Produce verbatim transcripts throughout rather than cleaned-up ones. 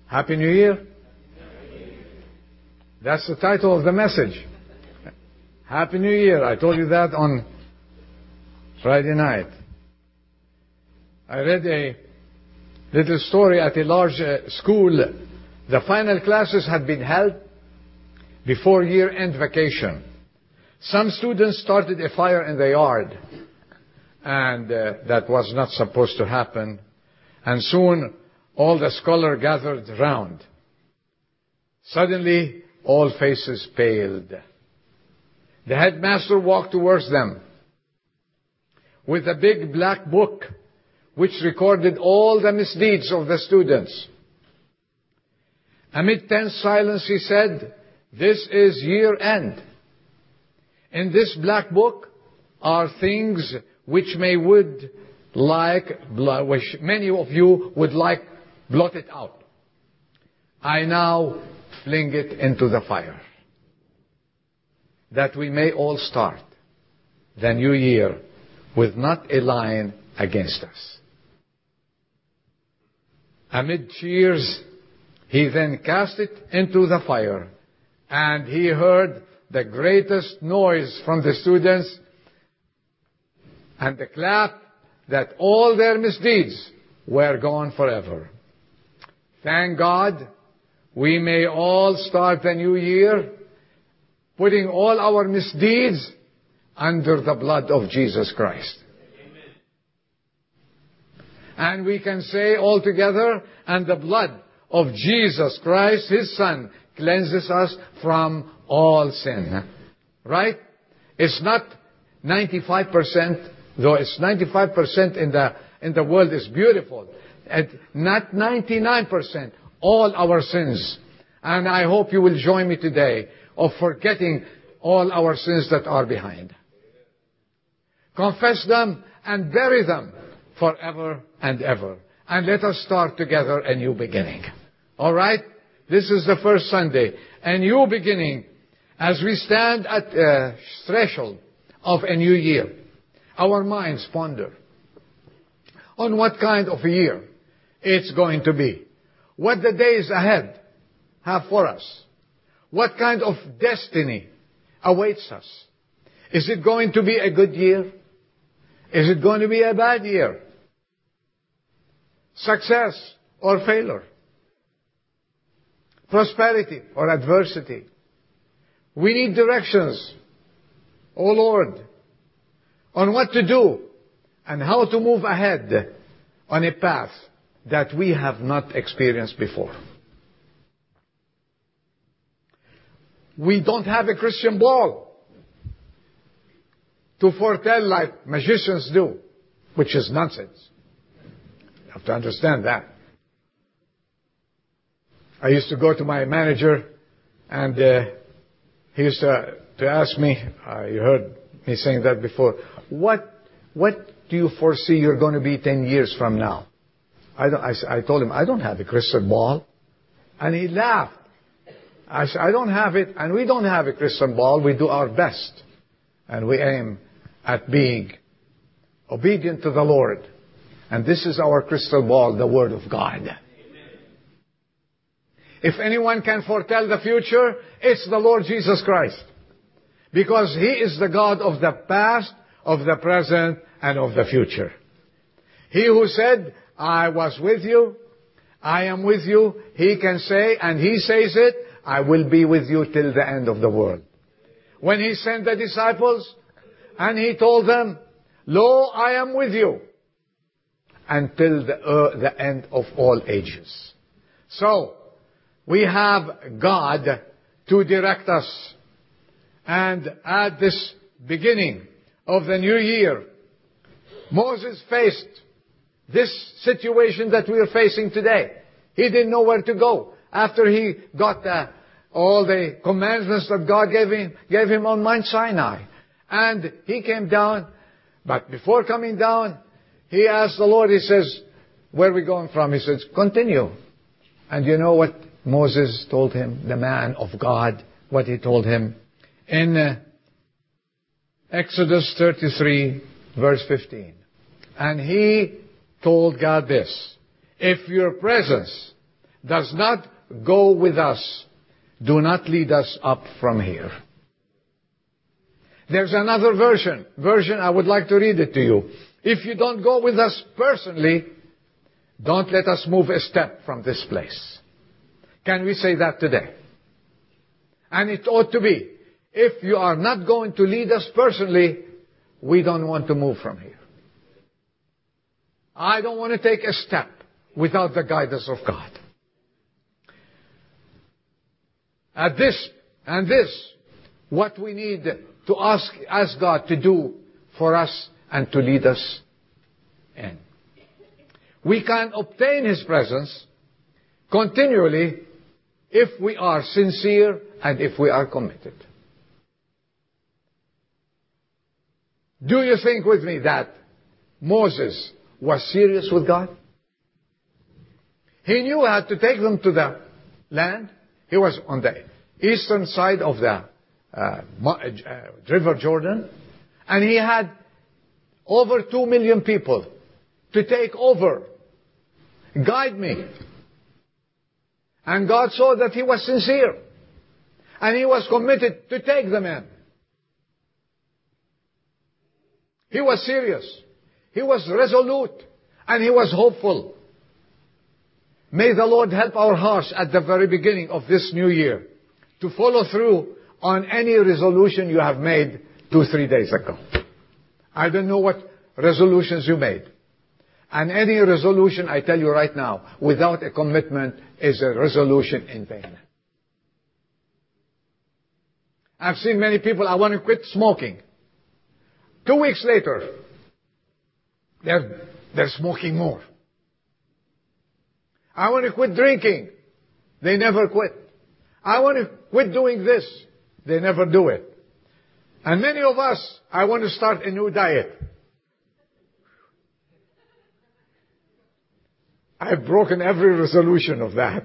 Happy New Year. That's the title of the message. Happy New Year. I told you that on Friday night. I read a little story at a large uh, school. The final classes had been held before year-end vacation. Some students started a fire in the yard, and uh, that was not supposed to happen. And soon all the scholars gathered round. Suddenly all faces paled. The headmaster walked towards them with a big black book which recorded all the misdeeds of the students. Amid tense silence he said, "This is year end. In this black book are things which may would like, which many of you would like blotted out. I now fling it into the fire, that we may all start the new year with not a line against us." Amid cheers, he then cast it into the fire, and he heard the greatest noise from the students and the clap that all their misdeeds were gone forever. Thank God, we may all start the new year putting all our misdeeds under the blood of Jesus Christ. Amen. And we can say all together, and the blood of Jesus Christ, His Son, cleanses us from all sin. Right? It's not ninety-five percent, though it's ninety-five percent in the, in the world is beautiful. And not ninety-nine percent, all our sins. And I hope you will join me today of forgetting all our sins that are behind. Confess them and bury them forever and ever. And let us start together a new beginning. All right? This is the first Sunday. A new beginning as we stand at the threshold of a new year. Our minds ponder on what kind of a year it's going to be. What the days ahead have for us. What kind of destiny awaits us. Is it going to be a good year? Is it going to be a bad year? Success or failure? Prosperity or adversity? We need directions, O Lord, on what to do and how to move ahead on a path that we have not experienced before. We don't have a Christian ball to foretell like magicians do, which is nonsense. You have to understand that. I used to go to my manager, and uh, he used to, to ask me, uh, you heard me saying that before, what what do you foresee you're going to be ten years from now? I, don't, I, I told him, I don't have a crystal ball. And he laughed. I said, I don't have it, and we don't have a crystal ball. We do our best. And we aim at being obedient to the Lord. And this is our crystal ball, the Word of God. Amen. If anyone can foretell the future, it's the Lord Jesus Christ. Because He is the God of the past, of the present, and of the future. He who said, I was with you, I am with you, He can say, and He says it, I will be with you till the end of the world. When He sent the disciples, and He told them, Lo, I am with you, until the, uh, the end of all ages. So, we have God to direct us. And at this beginning of the new year, Moses faced this situation that we are facing today. He didn't know where to go. After he got the, all the commandments that God gave him, gave him on Mount Sinai. And he came down, but before coming down, he asked the Lord, he says, where are we going from? He says, continue. And you know what Moses told him, the man of God, what he told him? In uh, Exodus thirty-three, verse fifteen. And he told God this, if your presence does not go with us, do not lead us up from here. There's another version. Version, I would like to read it to you. If you don't go with us personally, don't let us move a step from this place. Can we say that today? And it ought to be. If you are not going to lead us personally, we don't want to move from here. I don't want to take a step without the guidance of God. At this, and this, what we need to ask, ask God to do for us and to lead us in. We can obtain His presence continually if we are sincere and if we are committed. Do you think with me that Moses was serious with God? He knew how to take them to the land. He was on the eastern side of the uh, uh, River Jordan. And he had over two million people to take over. Guide me. And God saw that he was sincere. And he was committed to take them in. He was serious. He was resolute. And he was hopeful. May the Lord help our hearts at the very beginning of this new year to follow through on any resolution you have made two, three days ago. I don't know what resolutions you made. And any resolution, I tell you right now, without a commitment is a resolution in vain. I've seen many people, I want to quit smoking. Two weeks later, they're, they're smoking more. I want to quit drinking. They never quit. I want to quit doing this. They never do it. And many of us, I want to start a new diet. I've broken every resolution of that.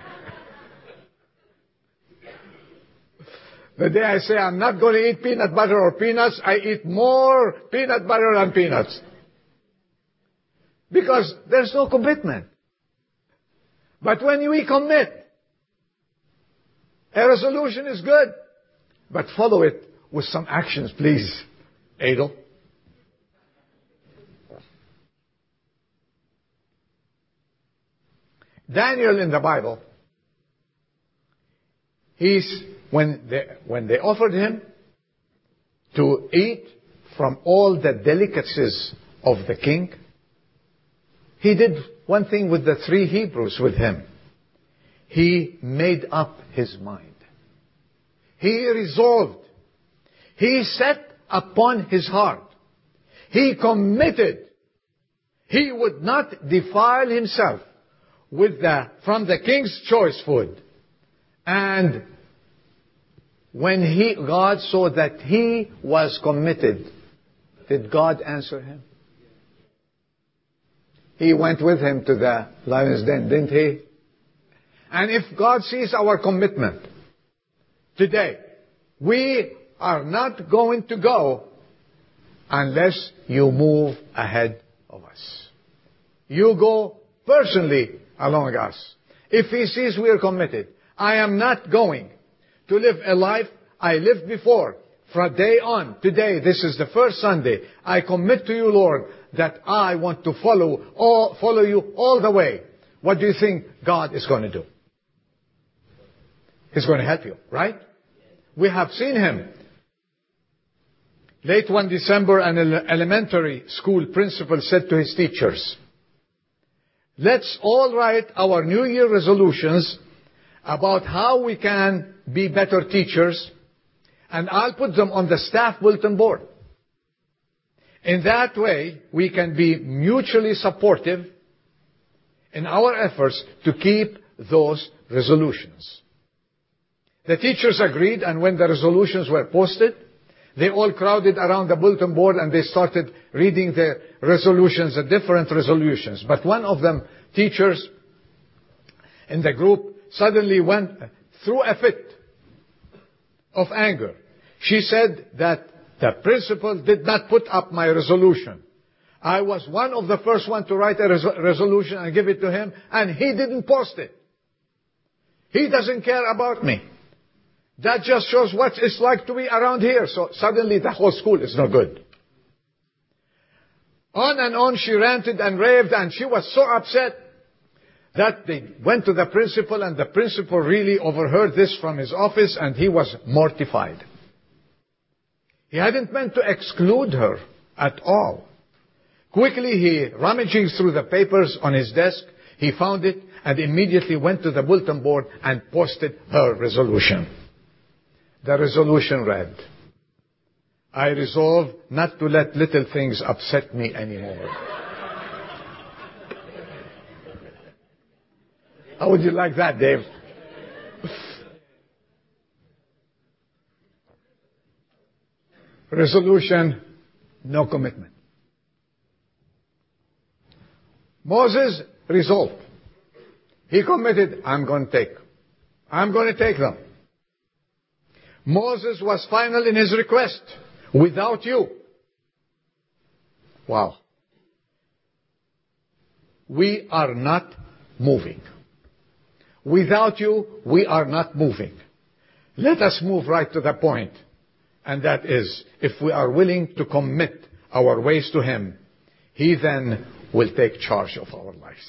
The day I say I'm not going to eat peanut butter or peanuts, I eat more peanut butter than peanuts. Because there's no commitment. But when we commit, a resolution is good. But follow it with some actions, please, Adel. Daniel in the Bible, he's, when they, when they offered him to eat from all the delicacies of the king, he did one thing with the three Hebrews with him. He made up his mind. He resolved. He set upon his heart. He committed. He would not defile himself with the, from the king's choice food. And when he, God saw that he was committed, did God answer him? He went with him to the lion's den, didn't he? And if God sees our commitment today, we are not going to go unless you move ahead of us. You go personally along us. If He sees we are committed, I am not going to live a life I lived before. From day on, today, this is the first Sunday, I commit to you, Lord, that I want to follow all, follow you all the way. What do you think God is going to do? He's going to help you, right? We have seen Him. Late one December, an elementary school principal said to his teachers, let's all write our New Year resolutions about how we can be better teachers, and I'll put them on the staff bulletin board. In that way, we can be mutually supportive in our efforts to keep those resolutions. The teachers agreed, and when the resolutions were posted, they all crowded around the bulletin board and they started reading the resolutions, the different resolutions. But one of them, teachers in the group, suddenly went through a fit of anger. She said that the principal did not put up my resolution. I was one of the first one to write a res- resolution and give it to him, and he didn't post it. He doesn't care about me. That just shows what it's like to be around here. So suddenly the whole school is no good. On and on she ranted and raved, and she was so upset that they went to the principal, and the principal really overheard this from his office, and he was mortified. He hadn't meant to exclude her at all. Quickly he, rummaging through the papers on his desk, he found it and immediately went to the bulletin board and posted her resolution. The resolution read, I resolve not to let little things upset me anymore. How would you like that, Dave? Resolution, no commitment. Moses resolved. He committed, I'm going to take. I'm going to take them. Moses was final in his request. Without you. Wow. We are not moving. Without you, we are not moving. Let us move right to the point. And that is, if we are willing to commit our ways to Him, He then will take charge of our lives.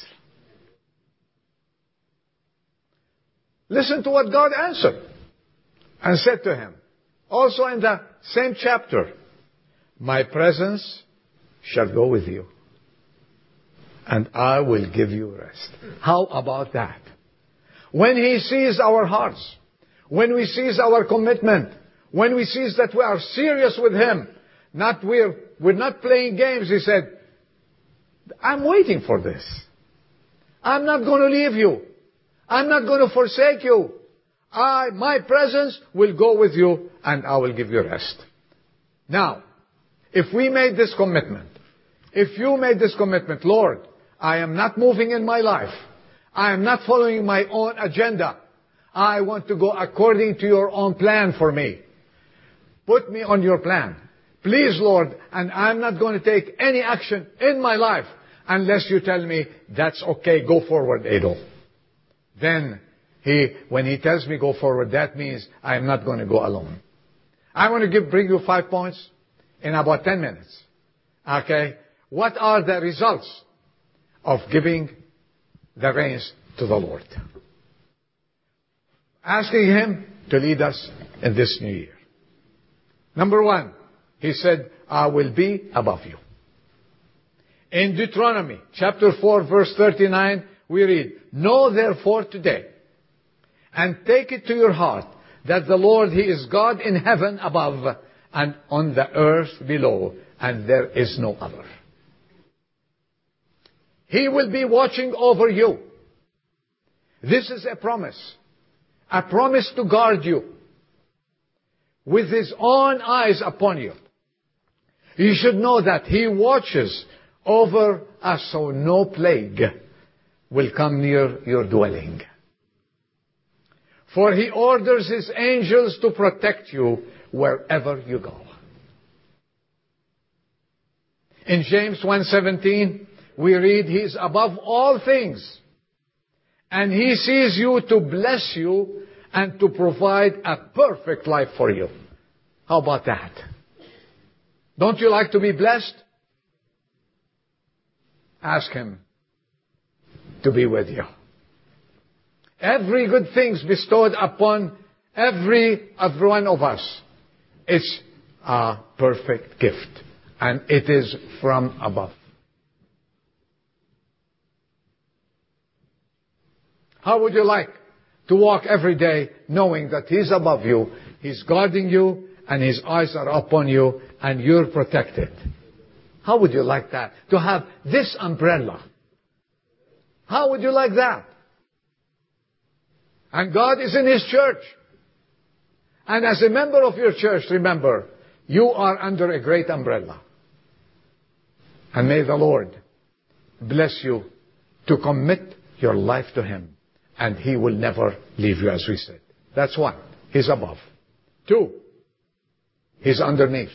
Listen to what God answered and said to him. Also in the same chapter, my presence shall go with you, and I will give you rest. How about that? When He sees our hearts, when we sees our commitment, when we sees that we are serious with Him, not we're, we're not playing games, He said, I'm waiting for this. I'm not going to leave you. I'm not going to forsake you. I, my presence will go with you, and I will give you rest. Now, if we made this commitment, if you made this commitment, Lord, I am not moving in my life. I am not following my own agenda. I want to go according to your own plan for me. Put me on your plan. Please, Lord, and I'm not going to take any action in my life unless you tell me, that's okay, go forward, Adolf. Then, he, when he tells me go forward, that means I'm not going to go alone. I want to give, bring you five points in about ten minutes. Okay? What are the results of giving the reins to the Lord? Asking Him to lead us in this new year. Number one, He said, I will be above you. In Deuteronomy chapter four verse thirty-nine, we read, know therefore today, and take it to your heart, that the Lord, He is God in heaven above, and on the earth below, and there is no other. He will be watching over you. This is a promise. A promise to guard you. With His own eyes upon you. You should know that He watches over us, so no plague will come near your dwelling. For He orders His angels to protect you wherever you go. In James one seventeen, we read, He is above all things, and He sees you to bless you and to provide a perfect life for you. How about that? Don't you like to be blessed? Ask Him to be with you. Every good thing bestowed upon every, every one of us, it's a perfect gift. And it is from above. How would you like to walk every day knowing that He's above you, He's guarding you, and His eyes are upon you, and you're protected? How would you like that? To have this umbrella. How would you like that? And God is in His church. And as a member of your church, remember, you are under a great umbrella. And may the Lord bless you to commit your life to Him. And He will never leave you, as we said. That's one. He's above. Two, He's underneath.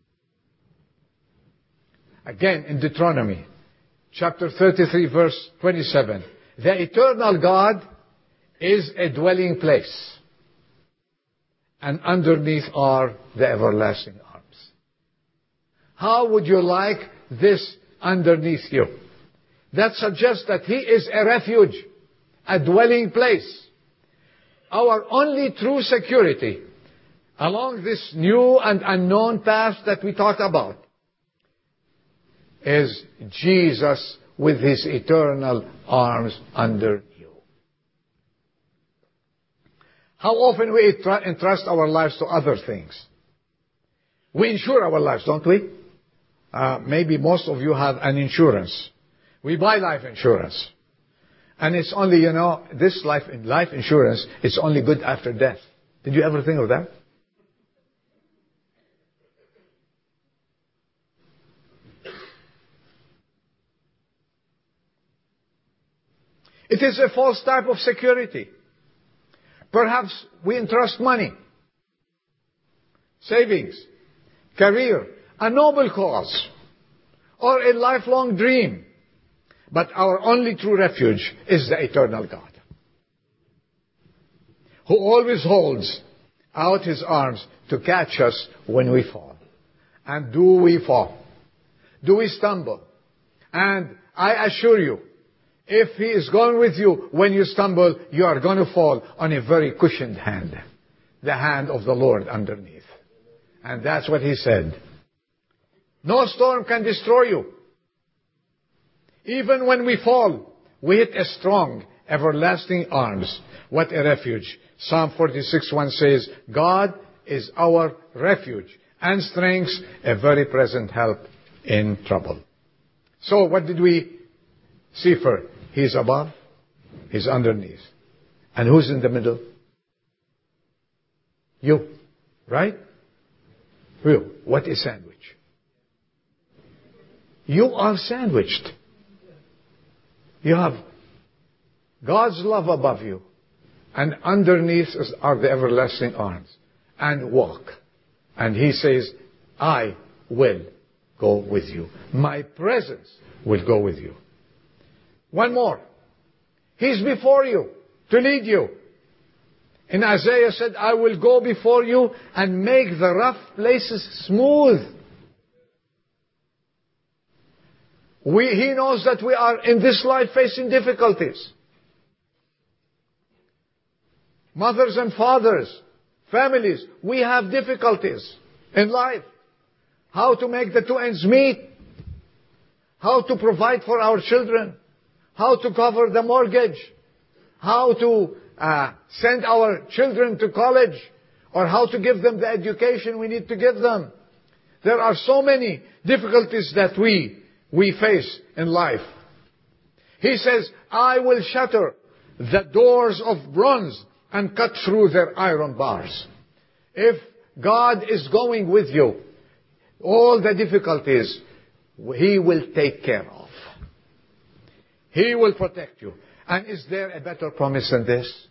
Again, in Deuteronomy, chapter thirty-three, verse twenty-seven. The eternal God is a dwelling place. And underneath are the everlasting arms. How would you like this underneath you? That suggests that He is a refuge, a dwelling place. Our only true security along this new and unknown path that we talked about is Jesus with His eternal arms under you. How often we entrust our lives to other things. We insure our lives, don't we? Uh, maybe most of you have an insurance. We buy life insurance. And it's only, you know, this life, life insurance is only good after death. Did you ever think of that? It is a false type of security. Perhaps we entrust money, savings, career, a noble cause, or a lifelong dream. But our only true refuge is the eternal God, who always holds out His arms to catch us when we fall. And do we fall? Do we stumble? And I assure you, if He is going with you when you stumble, you are going to fall on a very cushioned hand. The hand of the Lord underneath. And that's what He said. No storm can destroy you. Even when we fall, we hit a strong, everlasting arms. What a refuge. Psalm forty-six one says, God is our refuge and strength, a very present help in trouble. So what did we see first? He's above, He's underneath. And who's in the middle? You. Right? You. What is sandwich? You are sandwiched. You have God's love above you. And underneath are the everlasting arms. And walk. And He says, I will go with you. My presence will go with you. One more. He's before you to lead you. And Isaiah said, I will go before you and make the rough places smooth. We, he knows that we are in this life facing difficulties. Mothers and fathers, families, we have difficulties in life. How to make the two ends meet. How to provide for our children. How to cover the mortgage. How to uh, send our children to college. Or how to give them the education we need to give them. There are so many difficulties that we we face in life. He says, I will shatter the doors of bronze and cut through their iron bars. If God is going with you, all the difficulties He will take care of. He will protect you. And is there a better promise than this?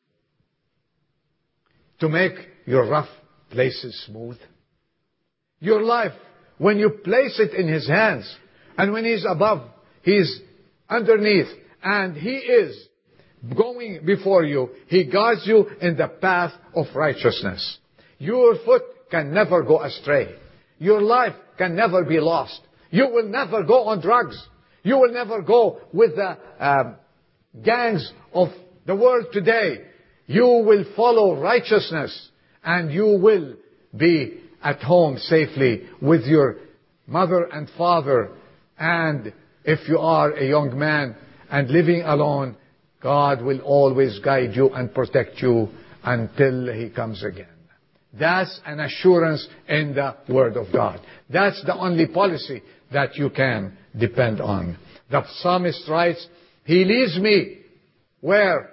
To make your rough places smooth. Your life, when you place it in His hands, and when He's above, He's underneath, and He is going before you, He guides you in the path of righteousness. Your foot can never go astray. Your life can never be lost. You will never go on drugs. You will never go with the um, gangs of the world today. You will follow righteousness, and you will be at home safely with your mother and father. And if you are a young man and living alone, God will always guide you and protect you until He comes again. That's an assurance in the Word of God. That's the only policy that you can depend on. The psalmist writes, He leads me where?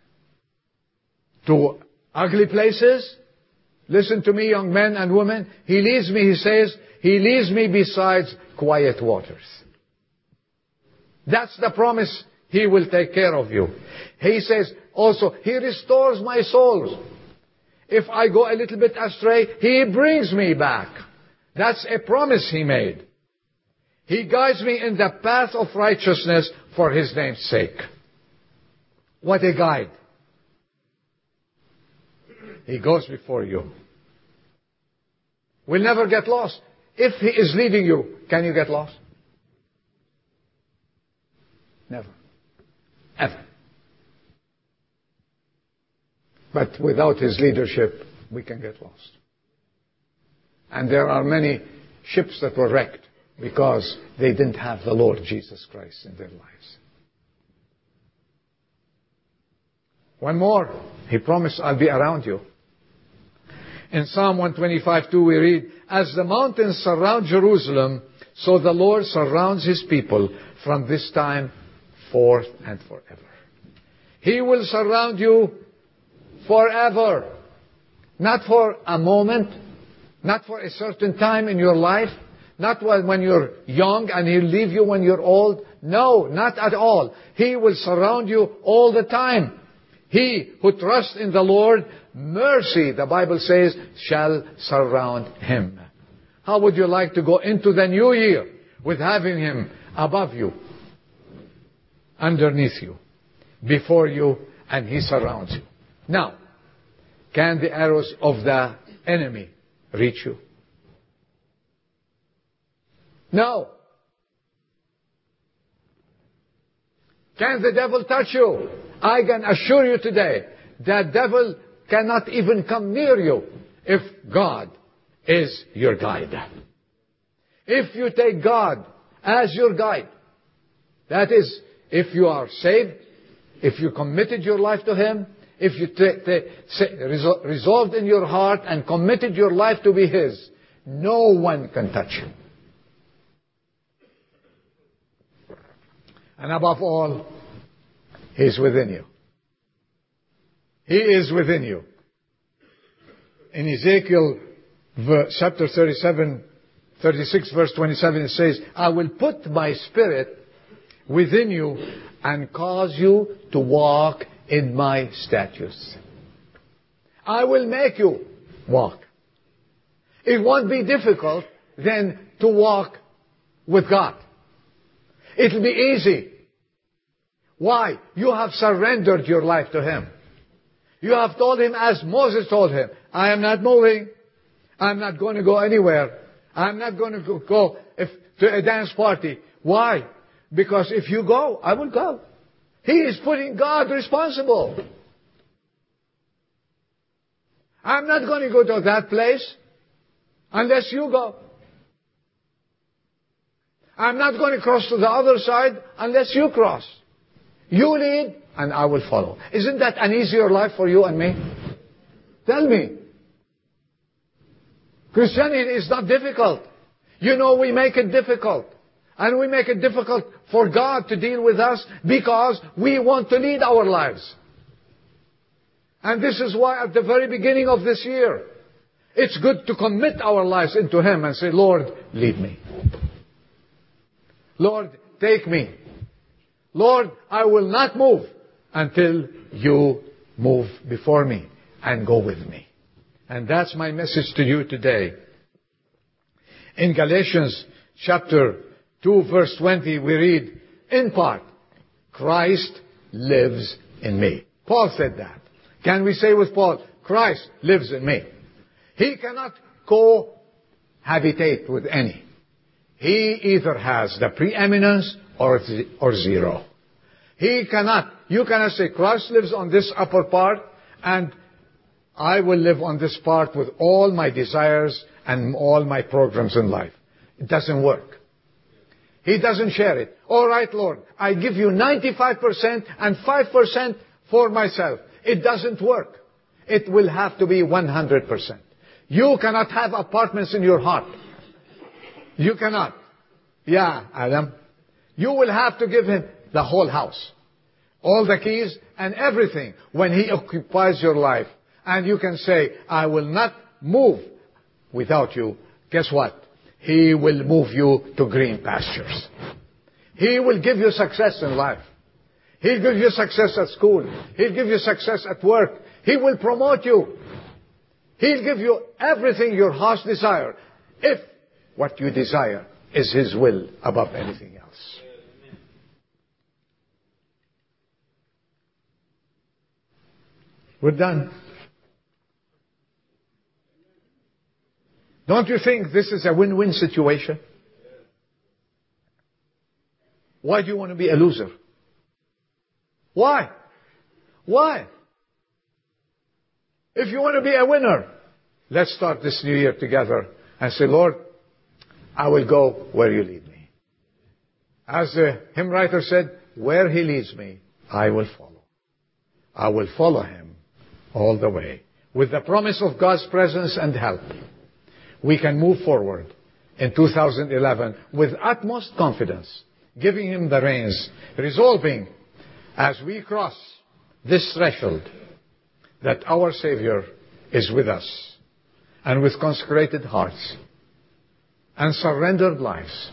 To ugly places? Listen to me, young men and women. He leads me, he says, He leads me beside quiet waters. That's the promise. He will take care of you. He says also, He restores my soul. If I go a little bit astray, He brings me back. That's a promise He made. He guides me in the path of righteousness for His name's sake. What a guide. He goes before you. We'll never get lost. If He is leading you, can you get lost? Never. Ever. But without His leadership, we can get lost. And there are many ships that were wrecked because they didn't have the Lord Jesus Christ in their lives. One more. He promised, I'll be around you. In Psalm one twenty-five two we read, as the mountains surround Jerusalem, so the Lord surrounds His people from this time forth and forever. He will surround you forever. Not for a moment, not for a certain time in your life, not when you're young and He'll leave you when you're old. No, not at all. He will surround you all the time. He who trusts in the Lord, mercy, the Bible says, shall surround him. How would you like to go into the new year with having Him above you, underneath you, before you, and He surrounds you? Now, can the arrows of the enemy reach you? No. Can the devil touch you? I can assure you today, that devil cannot even come near you if God is your guide. If you take God as your guide, that is, if you are saved, if you committed your life to Him, if you t- t- say, resol- resolved in your heart and committed your life to be His, no one can touch you. And above all, He is within you. He is within you. In Ezekiel chapter thirty-seven, thirty-six, verse twenty-seven, it says, I will put my Spirit within you and cause you to walk in my statutes. I will make you walk. It won't be difficult then to walk with God. It'll be easy. Why? You have surrendered your life to Him. You have told Him as Moses told Him, I am not moving. I'm not going to go anywhere. I'm not going to go if, to a dance party. Why? Because if you go, I will go. He is putting God responsible. I'm not going to go to that place unless you go. I'm not going to cross to the other side unless you cross. You lead and I will follow. Isn't that an easier life for you and me? Tell me. Christianity is not difficult. You know, we make it difficult. And we make it difficult for God to deal with us because we want to lead our lives. And this is why at the very beginning of this year, it's good to commit our lives into Him and say, Lord, lead me. Lord, take me. Lord, I will not move until you move before me and go with me. And that's my message to you today. In Galatians chapter two, verse twenty, we read, in part, Christ lives in me. Paul said that. Can we say with Paul, Christ lives in me? He cannot cohabitate with any. He either has the preeminence or, or zero. He cannot. You cannot say, Christ lives on this upper part and I will live on this part with all my desires and all my programs in life. It doesn't work. He doesn't share it. All right, Lord, I give you ninety-five percent and five percent for myself. It doesn't work. It will have to be one hundred percent. You cannot have apartments in your heart. You cannot. Yeah, Adam. You will have to give Him the whole house. All the keys and everything when He occupies your life. And you can say, I will not move without you. Guess what? He will move you to green pastures. He will give you success in life. He'll give you success at school. He'll give you success at work. He will promote you. He'll give you everything your heart's desire, if what you desire is His will above anything else. We're done. Don't you think this is a win-win situation? Why do you want to be a loser? Why? Why? If you want to be a winner, let's start this new year together and say, Lord, I will go where you lead me. As the hymn writer said, where he leads me, I will follow. I will follow him all the way. With the promise of God's presence and help, we can move forward in two thousand eleven with utmost confidence, giving him the reins, resolving as we cross this threshold that our Savior is with us, and with consecrated hearts and surrendered lives.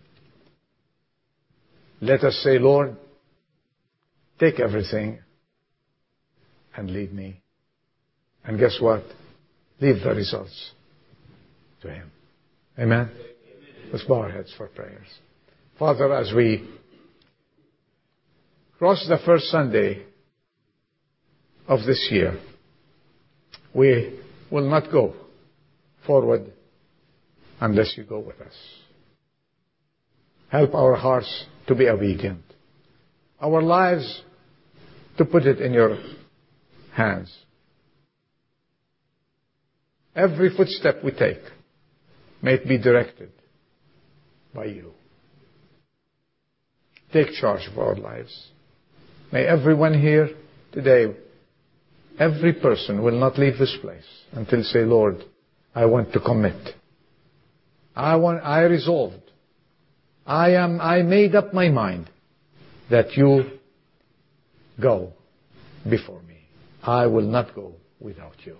Let us say, Lord, take everything and lead me. And guess what? Leave the results to him. Amen? Let's bow our heads for prayers. Father, as we cross the first Sunday of this year, we will not go forward unless you go with us. Help our hearts to be obedient. Our lives to put it in your hands. Every footstep we take, may it be directed by you. Take charge of our lives. May everyone here today, every person will not leave this place until say, Lord, I want to commit. I want, I resolved. I am, I made up my mind that you go before me. I will not go without you.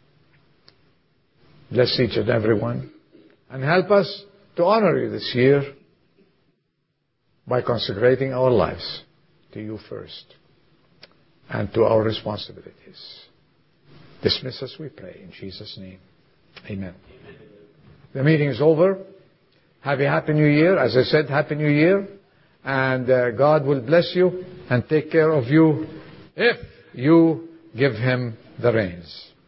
Bless each and every one, and help us to honor you this year by consecrating our lives to you first and to our responsibilities. Dismiss us, we pray, in Jesus' name. Amen. Amen. The meeting is over. Have a Happy New Year. As I said, Happy New Year. And uh, God will bless you and take care of you if you give him the reins.